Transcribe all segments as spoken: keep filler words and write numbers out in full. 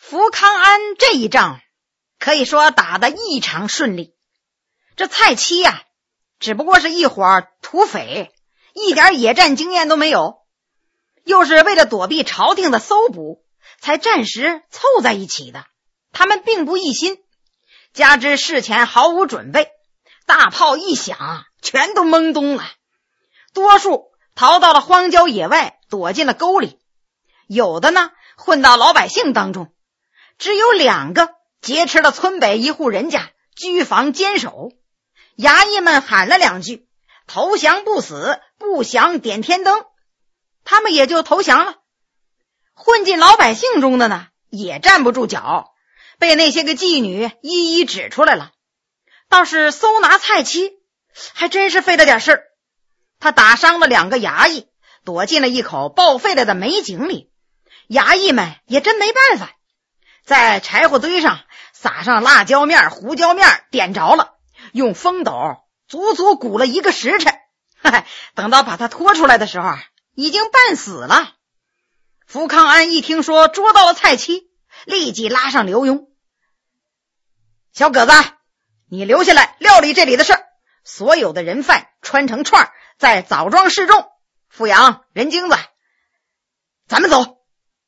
福康安这一仗可以说打得异常顺利。这蔡七呀、啊，只不过是一伙土匪，一点野战经验都没有，又是为了躲避朝廷的搜捕才暂时凑在一起的，他们并不一心，加之事前毫无准备，大炮一响全都懵懂了，多数逃到了荒郊野外，躲进了沟里，有的呢混到老百姓当中，只有两个劫持了村北一户人家，居房坚守。衙役们喊了两句，投降不死，不降点天灯，他们也就投降了。混进老百姓中的呢，也站不住脚，被那些个妓女一一指出来了。倒是搜拿蔡七还真是费了点事儿，他打伤了两个衙役，躲进了一口报废了的煤井里，衙役们也真没办法，在柴火堆上撒上辣椒面胡椒面点着了，用风斗足足鼓了一个时辰，等到把他拖出来的时候已经半死了。福康安一听说捉到了蔡七，立即拉上刘墉，小葛子，你留下来料理这里的事儿，所有的人犯穿成串在枣庄示众，富阳人精子，咱们走。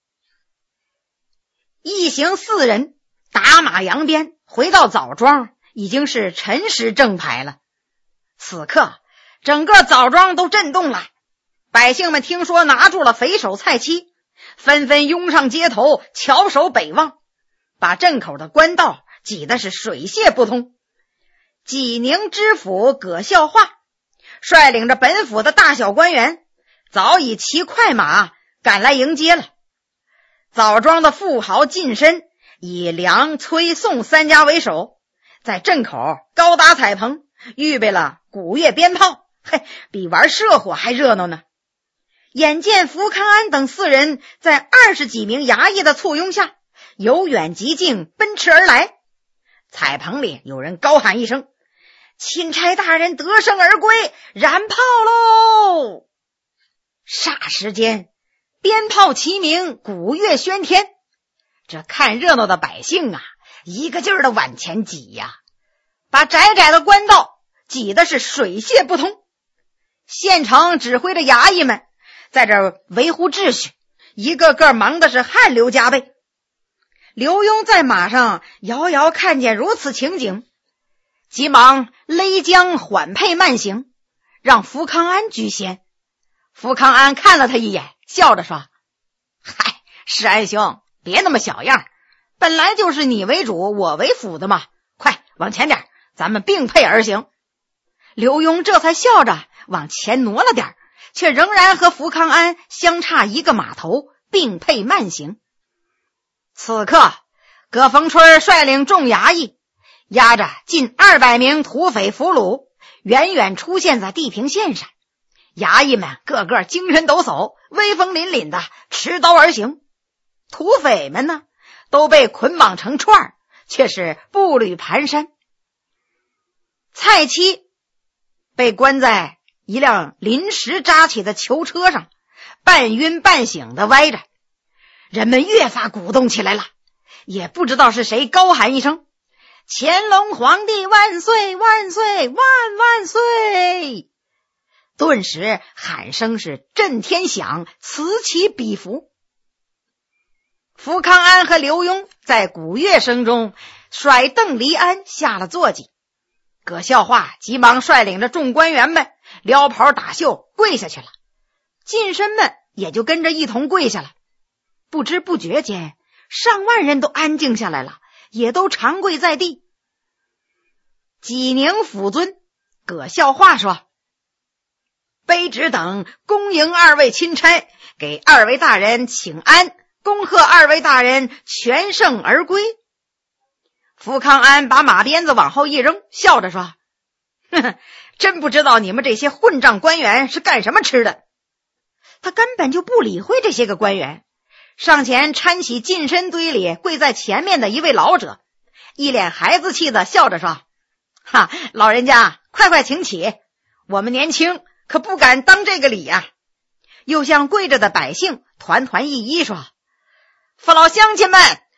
一行四人打马扬鞭回到枣庄，已经是辰时正牌了。此刻整个枣庄都震动了，百姓们听说拿住了匪首蔡七，纷纷拥上街头，翘首北望，把镇口的官道挤得是水泄不通。济宁知府葛孝化率领着本府的大小官员早已骑快马赶来迎接了。枣庄的富豪近身以梁、崔、宋三家为首，在镇口高搭彩棚，预备了鼓乐鞭炮，嘿，比玩社火还热闹呢。眼见福康安等四人在二十几名衙役的簇拥下由远及近奔驰而来，彩棚里有人高喊一声，钦差大人得胜而归，燃炮喽！霎时间鞭炮齐鸣，鼓乐喧天，这看热闹的百姓啊，一个劲儿的往前挤呀，把窄窄的官道挤得是水泄不通。县城指挥的衙役们在这维护秩序，一个个忙的是汗流浃背。刘墉在马上遥遥看见如此情景，急忙勒缰缓配慢行，让福康安居先。福康安看了他一眼，笑着说，嗨，世安兄别那么小样，本来就是你为主我为辅的嘛，快往前点，咱们并配而行。刘墉这才笑着往前挪了点，却仍然和福康安相差一个马头，并配慢行。此刻葛逢春率领众衙役押着近二百名土匪俘虏远远出现在地平线上，衙役们个个精神抖擞，威风凛凛的持刀而行。土匪们呢都被捆绑成串，却是步履蹒跚。蔡七被关在一辆临时扎起的囚车上，半晕半醒的歪着，人们越发鼓动起来了，也不知道是谁高喊一声，乾隆皇帝万岁万岁万万岁！顿时喊声是震天响，此起彼伏。福康安和刘墉在鼓乐声中甩邓离鞍下了坐骑，葛孝化急忙率领着众官员们撩袍打袖跪下去了，近身们也就跟着一同跪下了。不知不觉间，上万人都安静下来了，也都长跪在地。济宁府尊葛孝化说，卑职等恭迎二位钦差，给二位大人请安，恭贺二位大人全胜而归。福康安把马鞭子往后一扔，笑着说，呵呵，真不知道你们这些混账官员是干什么吃的。他根本就不理会这些个官员，上前搀起近身堆里跪在前面的一位老者，一脸孩子气的笑着说，哈，老人家快快请起，我们年轻可不敢当这个礼呀、啊。又向跪着的百姓团团一揖说，父老乡亲们，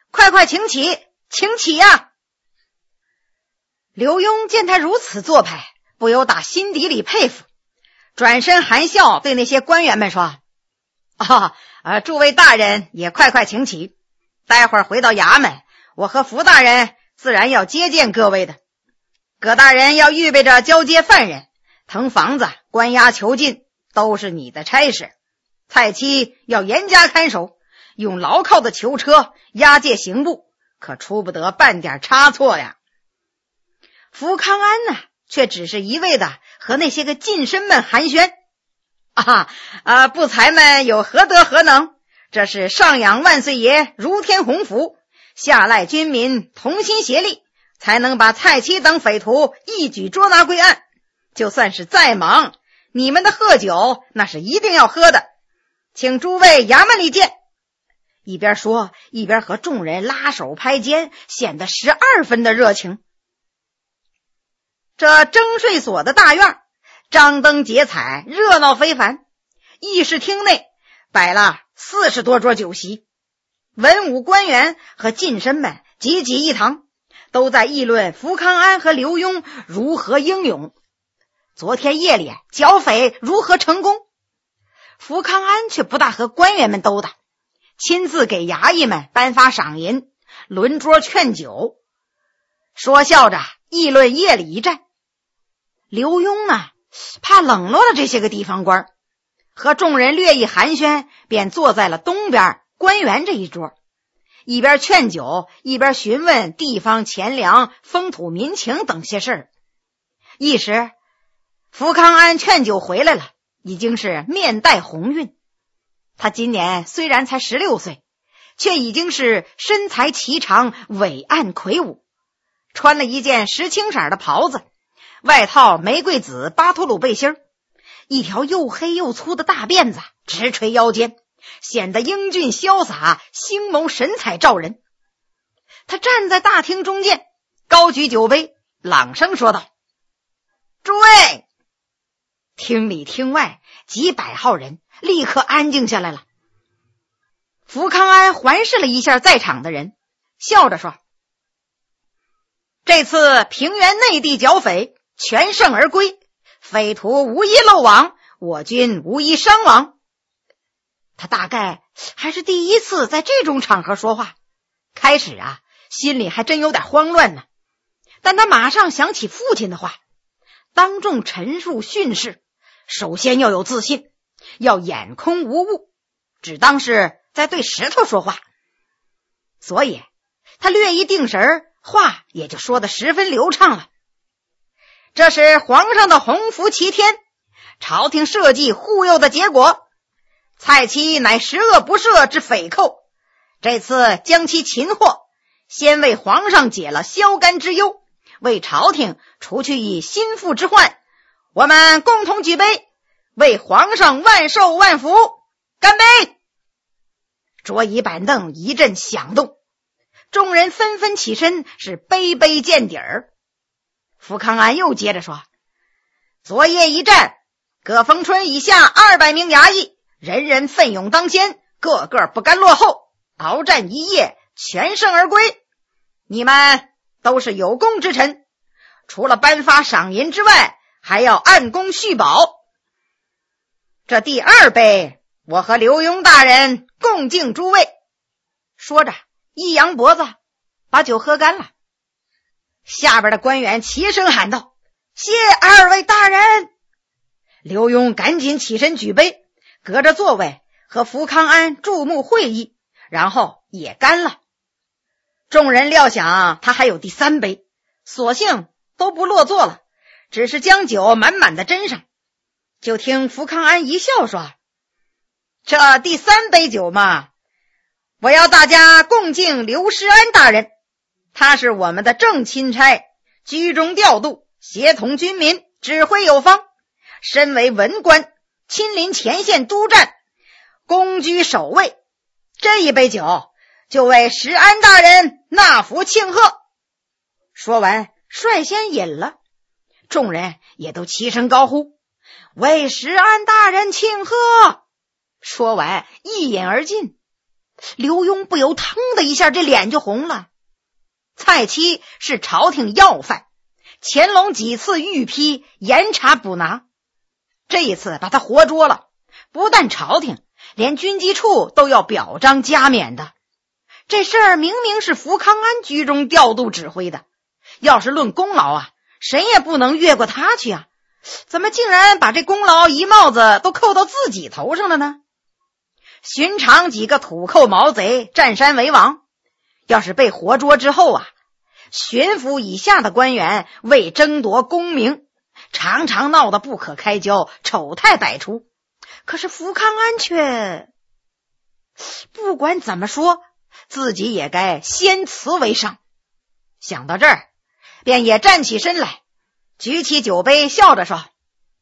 快快请起，请起呀、啊！刘墉见他如此做派，不由打心底里佩服，转身含笑对那些官员们说：啊、呃，诸位大人也快快请起，待会儿回到衙门，我和福大人自然要接见各位的。葛大人要预备着交接犯人，腾房子，关押囚禁，都是你的差事。蔡妻要严加看守，用牢靠的囚车押解刑部，可出不得半点差错呀。福康安呢，却只是一味的和那些个近身们寒暄。啊啊！不才们有何德何能？这是上仰万岁爷如天鸿福，下赖军民同心协力，才能把蔡妻等匪徒一举捉拿归案。就算是再忙，你们的贺酒那是一定要喝的，请诸位衙门里见。一边说一边和众人拉手拍肩，显得十二分的热情。这征税所的大院张灯结彩，热闹非凡。议事厅内摆了四十多桌酒席，文武官员和近身们济济一堂，都在议论福康安和刘墉如何英勇，昨天夜里剿匪如何成功。福康安却不大和官员们兜搭，亲自给衙役们颁发赏银，轮桌劝酒，说笑着议论夜里一战。刘墉呢，怕冷落了这些个地方官，和众人略一寒暄，便坐在了东边官员这一桌，一边劝酒，一边询问地方钱粮、风土民情等些事儿。一时福康安劝酒回来了，已经是面带红晕。他今年虽然才十六岁，却已经是身材颀长，伟岸魁梧，穿了一件石青色的袍子，外套玫瑰紫巴图鲁背心，一条又黑又粗的大辫子直垂腰间，显得英俊潇洒，星眸神采照人。他站在大厅中间，高举酒杯，朗声说道：诸位！厅里厅外几百号人立刻安静下来了。福康安环视了一下在场的人，笑着说：这次平原内地剿匪全胜而归，匪徒无一漏网，我军无一伤亡。他大概还是第一次在这种场合说话，开始啊，心里还真有点慌乱呢。但他马上想起父亲的话，当众陈述训示，首先要有自信，要眼空无物，只当是在对石头说话。所以他略一定神，话也就说得十分流畅了。这是皇上的洪福齐天，朝廷设计护佑的结果。蔡妻乃十恶不赦之匪寇，这次将其擒获，先为皇上解了消肝之忧，为朝廷除去一心腹之患。我们共同举杯，为皇上万寿万福，干杯！桌椅板凳一阵响动，众人纷纷起身，是杯杯见底儿。福康安又接着说：昨夜一战，葛逢春以下二百名衙役，人人奋勇当先，个个不甘落后，鏖战一夜，全胜而归。你们都是有功之臣，除了颁发赏银之外，还要按功续保。这第二杯，我和刘墉大人共敬诸位。说着一扬脖子，把酒喝干了。下边的官员齐声喊道：谢二位大人！刘墉赶紧起身举杯，隔着座位和福康安注目会意，然后也干了。众人料想他还有第三杯，索性都不落座了，只是将酒满满的斟上。就听福康安一笑说：这第三杯酒嘛，我要大家共敬刘师安大人，他是我们的正钦差，居中调度，协同军民，指挥有方。身为文官，亲临前线督战，公居首位。这一杯酒就为石安大人纳福庆贺。说完率先饮了，众人也都齐声高呼：为石安大人庆贺！说完一饮而尽。 刘墉不由腾的一下，这脸就红了。蔡奇是朝廷要犯，乾隆几次御批严查捕拿，这一次把他活捉了，不但朝廷，连军机处都要表彰加冕的。这事儿明明是福康安居中调度指挥的，要是论功劳啊，谁也不能越过他去啊，怎么竟然把这功劳一帽子都扣到自己头上了呢？寻常几个土寇毛贼占山为王，要是被活捉之后啊，巡抚以下的官员为争夺功名，常常闹得不可开交，丑态百出。可是福康安却不管怎么说，自己也该先辞为上。想到这儿，便也站起身来，举起酒杯，笑着说：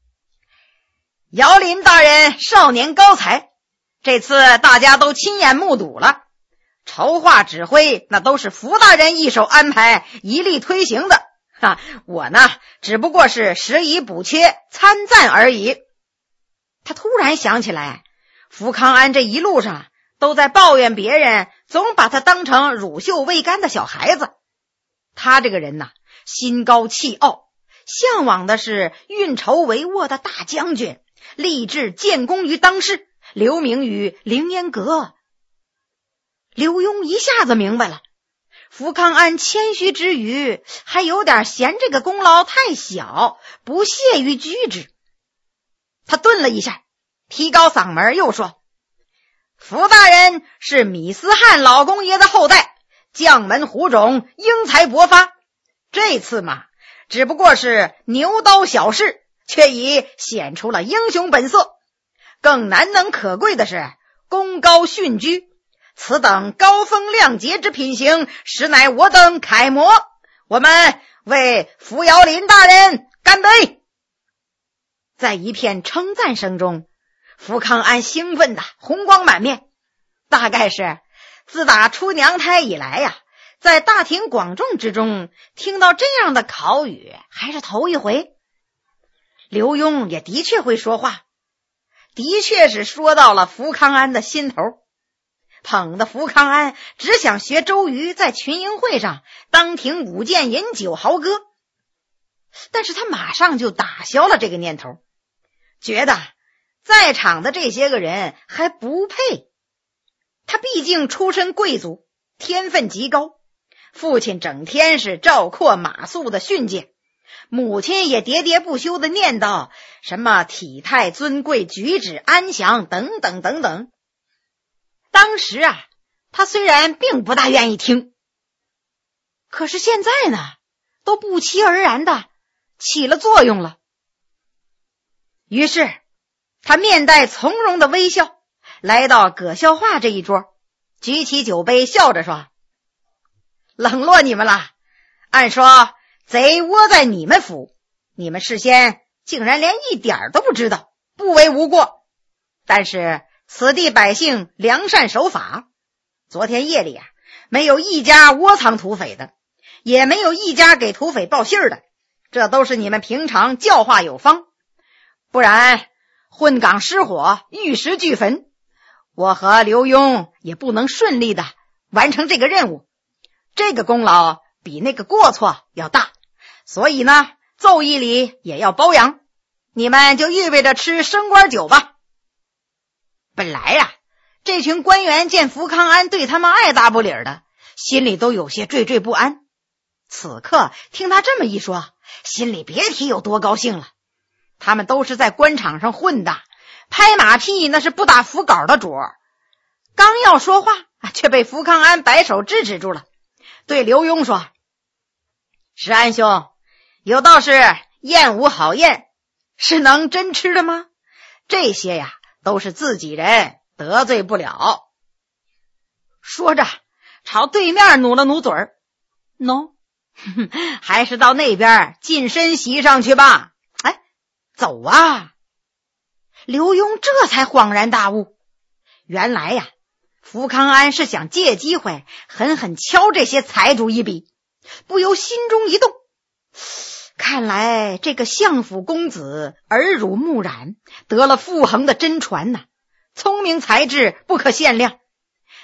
姚林大人少年高才，这次大家都亲眼目睹了，筹划指挥那都是福大人一手安排，一力推行的哈，我呢只不过是拾遗补缺，参赞而已。他突然想起来，福康安这一路上都在抱怨别人，总把他当成乳臭未干的小孩子。他这个人呐，心高气傲，向往的是运筹帷幄的大将军，立志建功于当世，留名于凌烟阁。刘墉一下子明白了，福康安谦虚之余，还有点嫌这个功劳太小，不屑于居之。他顿了一下，提高嗓门又说：福大人是米斯汉老公爷的后代，将门虎种，英才勃发，这次嘛，只不过是牛刀小事，却已显出了英雄本色。更难能可贵的是功高训居，此等高风亮节之品行，实乃我等楷模。我们为福姚林大人干杯！在一片称赞声中，福康安兴奋的红光满面，大概是自打出娘胎以来呀、啊，在大庭广众之中听到这样的考语还是头一回。刘墉也的确会说话，的确是说到了福康安的心头，捧的福康安只想学周瑜在群英会上当庭舞剑饮酒豪歌。但是他马上就打消了这个念头，觉得在场的这些个人还不配。他毕竟出身贵族，天分极高，父亲整天是赵括马谡的训诫，母亲也喋喋不休的念叨什么体态尊贵，举止安详等等等等。当时啊，他虽然并不大愿意听，可是现在呢，都不期而然的起了作用了。于是他面带从容的微笑，来到葛孝化这一桌，举起酒杯，笑着说：冷落你们了，按说贼窝在你们府，你们事先竟然连一点都不知道，不为无过。但是此地百姓良善守法，昨天夜里啊，没有一家窝藏土匪的，也没有一家给土匪报信的，这都是你们平常教化有方，不然混港失火，玉石俱焚，我和刘墉也不能顺利的完成这个任务。这个功劳比那个过错要大，所以呢，奏议里也要褒扬，你们就预备着吃升官酒吧。本来呀、啊，这群官员见福康安对他们爱答不理的，心里都有些惴惴不安。此刻听他这么一说，心里别提有多高兴了。他们都是在官场上混的，拍马屁那是不打腹稿的主儿。刚要说话，却被福康安摆手制止住了，对刘墉说：石安兄，有道是宴无好宴，是能真吃的吗？这些呀，都是自己人，得罪不了。说着朝对面努了努嘴儿， no 还是到那边近身席上去吧。哎，走啊！刘墉这才恍然大悟，原来呀，福康安是想借机会狠狠敲这些财主一笔，不由心中一动。看来这个相府公子耳濡目染，得了傅恒的真传呐、啊，聪明才智不可限量。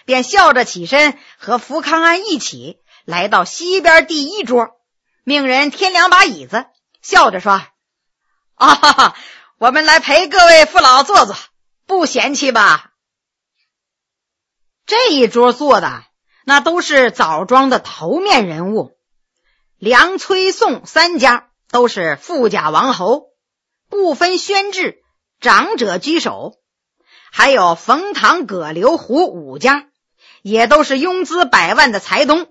便笑着起身，和福康安一起来到西边第一桌，命人添两把椅子，笑着说：啊哈哈，我们来陪各位父老坐坐，不嫌弃吧？这一桌坐的那都是枣庄的头面人物，梁崔宋三家都是富甲王侯，不分轩轾，长者居首，还有冯唐葛刘胡五家，也都是拥资百万的财东。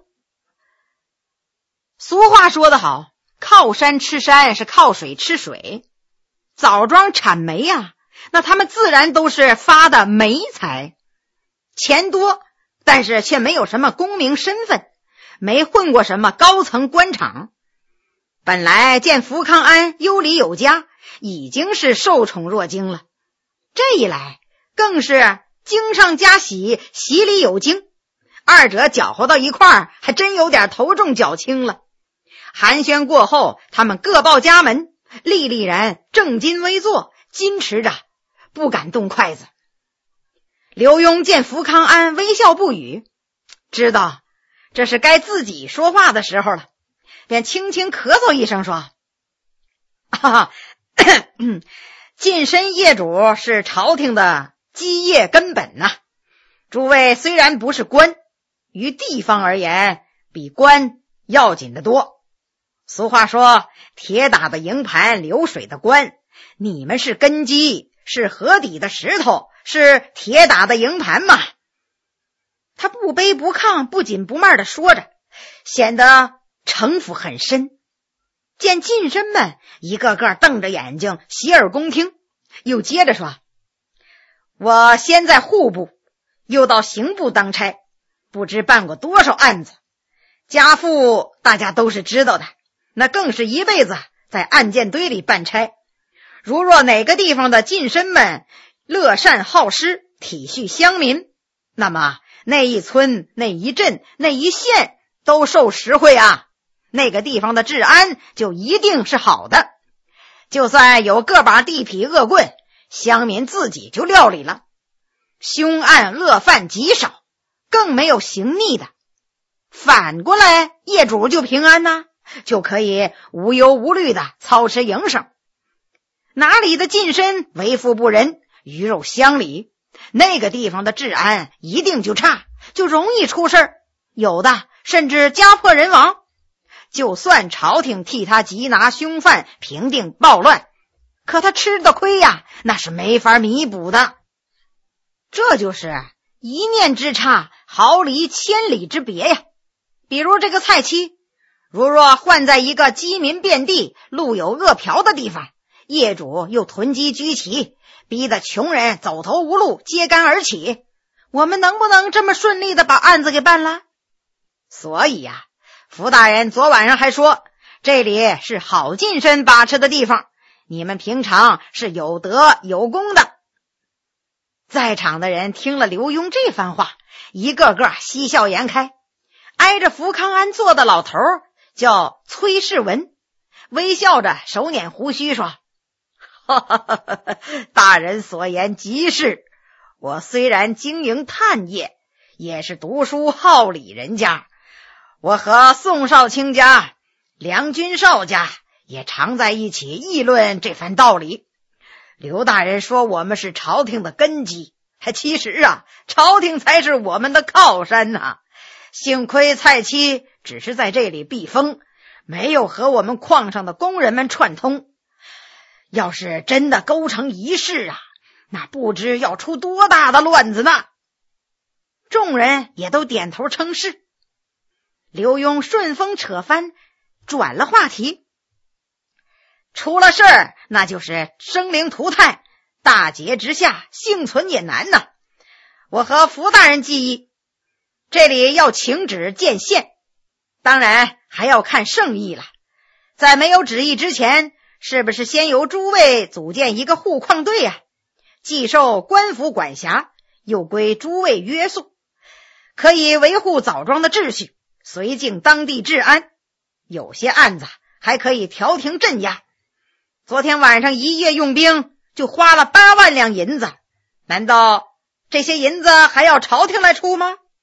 俗话说得好，靠山吃山，是靠水吃水。枣庄产煤啊，那他们自然都是发的煤财，钱多，但是却没有什么功名身份，没混过什么高层官场。本来见福康安优礼有加，已经是受宠若惊了，这一来更是惊上加喜，喜里有惊，二者搅和到一块儿，还真有点头重脚轻了。寒暄过后，他们各报家门，历历然正襟危坐，矜持着不敢动筷子。刘墉见福康安微笑不语，知道这是该自己说话的时候了，便轻轻咳嗽一声说：啊，近身业主是朝廷的基业根本呐、啊。诸位虽然不是官，于地方而言比官要紧得多。俗话说，铁打的营盘，流水的官，你们是根基，是河底的石头，是铁打的营盘嘛。他不卑不亢，不紧不慢地说着，显得城府很深。见近身们一个个瞪着眼睛，洗耳恭听，又接着说：我先在户部，又到刑部当差，不知办过多少案子，家父大家都是知道的，那更是一辈子在案件堆里办差。如若哪个地方的近身们乐善好施，体恤乡民，那么那一村那一镇那一县都受实惠啊，那个地方的治安就一定是好的。就算有个把地痞恶棍，乡民自己就料理了，凶案恶犯极少，更没有刑逆的。反过来业主就平安呐、啊，就可以无忧无虑的操持营生。哪里的近身为富不仁，鱼肉乡里，那个地方的治安一定就差，就容易出事儿，有的甚至家破人亡。就算朝廷替他缉拿凶犯，平定暴乱，可他吃的亏呀，那是没法弥补的。这就是一念之差，毫厘千里之别呀。比如这个菜期，如若换在一个饥民遍地，路有饿殍的地方，业主又囤积居奇，逼得穷人走投无路，揭竿而起，我们能不能这么顺利的把案子给办了？所以呀、啊，福大人昨晚上还说，这里是好近身把持的地方，你们平常是有德有功的。在场的人听了刘墉这番话，一个个嬉笑颜开。挨着福康安坐的老头叫崔世文，微笑着手捻胡须说：哈哈哈哈，大人所言极是，我虽然经营炭业，也是读书好礼人家，我和宋少卿家、梁君少家也常在一起议论这番道理。刘大人说我们是朝廷的根基，其实啊，朝廷才是我们的靠山呐、啊。幸亏蔡妻只是在这里避风，没有和我们矿上的工人们串通。要是真的勾成一事啊，那不知要出多大的乱子呢。众人也都点头称是。刘墉顺风扯翻，转了话题。出了事儿，那就是生灵涂炭，大劫之下，幸存也难呐。我和福大人计议，这里要请旨见县，当然还要看圣意了。在没有旨意之前，是不是先由诸位组建一个护矿队啊？既受官府管辖，又归诸位约束，可以维护枣庄的秩序，绥靖当地治安。有些案子还可以调停镇压。昨天晚上一夜用兵就花了八万两银子，难道这些银子还要朝廷来出吗？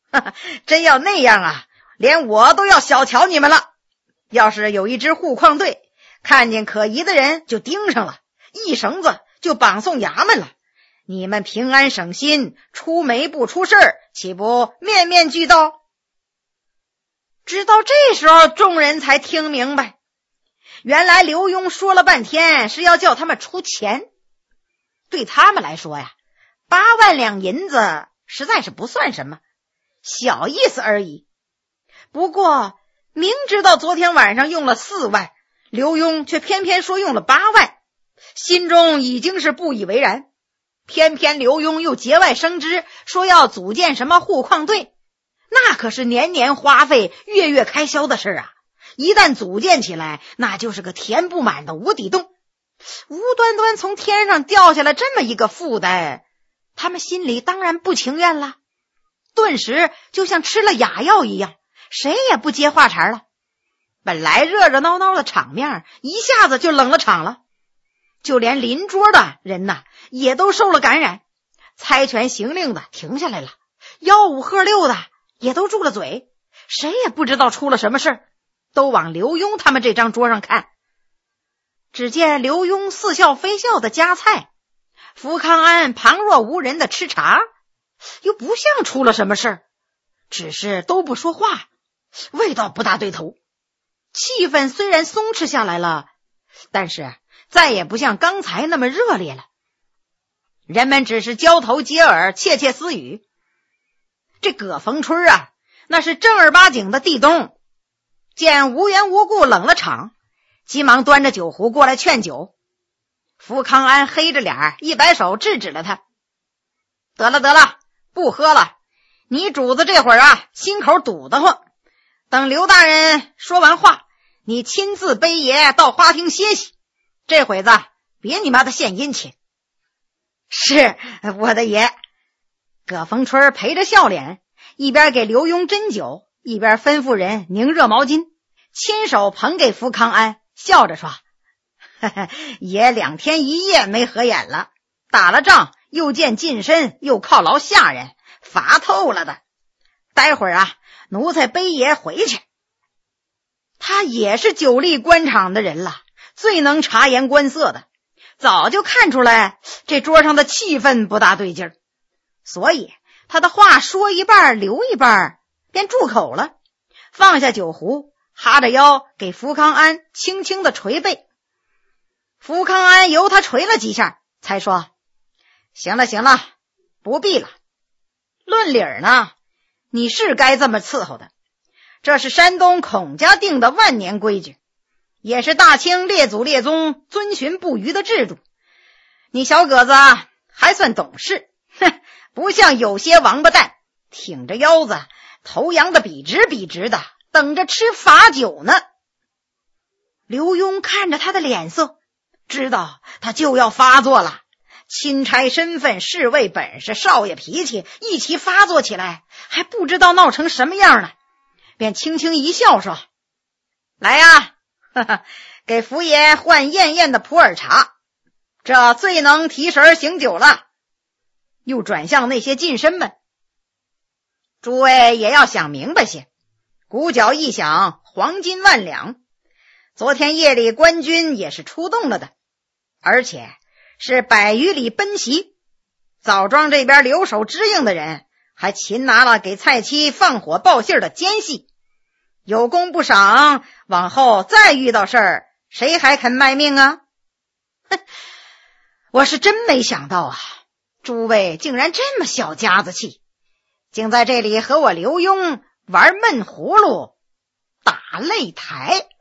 哈哈，真要那样啊，连我都要小瞧你们了。要是有一支护矿队看见可疑的人就盯上了，一绳子就绑送衙门了，你们平安省心，出没不出事儿，岂不面面俱到？直到这时候，众人才听明白，原来刘墉说了半天是要叫他们出钱。对他们来说呀，八万两银子实在是不算什么，小意思而已。不过明知道昨天晚上用了四万，刘墉却偏偏说用了八万，心中已经是不以为然。偏偏刘墉又节外生枝，说要组建什么护矿队，那可是年年花费、月月开销的事啊！一旦组建起来，那就是个填不满的无底洞。无端端从天上掉下来这么一个负担，他们心里当然不情愿了，顿时就像吃了哑药一样，谁也不接话茬了。本来热热闹闹的场面一下子就冷了场了，就连邻桌的人呐也都受了感染，猜拳行令的停下来了，吆五喝六的也都住了嘴，谁也不知道出了什么事儿，都往刘墉他们这张桌上看。只见刘墉似笑非笑的夹菜，福康安旁若无人的吃茶，又不像出了什么事儿，只是都不说话，味道不大对头。气氛虽然松弛下来了，但是再也不像刚才那么热烈了。人们只是交头接耳，窃窃私语。这葛逢春啊，那是正儿八经的地东，见无缘无故冷了场，急忙端着酒壶过来劝酒。福康安黑着脸一摆手制止了他，得了得了，不喝了，你主子这会儿啊心口堵得慌，等刘大人说完话，你亲自背爷到花厅歇息，这会子别你妈的献殷勤。是我的爷。葛逢春陪着笑脸，一边给刘墉斟酒，一边吩咐人拧热毛巾，亲手捧给福康安，笑着说，呵呵，爷两天一夜没合眼了，打了仗又见近身，又犒劳下人，乏透了的。待会儿啊，奴才背爷回去。他也是久历官场的人了，最能察言观色的，早就看出来这桌上的气氛不大对劲儿，所以他的话说一半留一半，便住口了，放下酒壶，哈着腰给福康安轻轻的捶背。福康安由他捶了几下，才说，行了行了，不必了。论理儿呢，你是该这么伺候的，这是山东孔家定的万年规矩，也是大清列祖列宗遵循不渝的制度。你小个子还算懂事，哼，不像有些王八蛋挺着腰子头扬的笔直笔直的，等着吃罚酒呢。刘墉看着他的脸色，知道他就要发作了，钦差身份、侍卫本事、少爷脾气一起发作起来，还不知道闹成什么样呢，便轻轻一笑说，来呀，呵呵，给福爷换艳艳的普洱茶，这最能提神醒酒了。又转向那些近身们，诸位也要想明白些，鼓角一响，黄金万两，昨天夜里官军也是出动了的，而且是百余里奔袭，枣庄这边留守支应的人还擒拿了给蔡妻放火报信的奸细，有功不赏，往后再遇到事儿，谁还肯卖命啊？哼，我是真没想到啊，诸位竟然这么小家子气，竟在这里和我刘墉玩闷葫芦打擂台。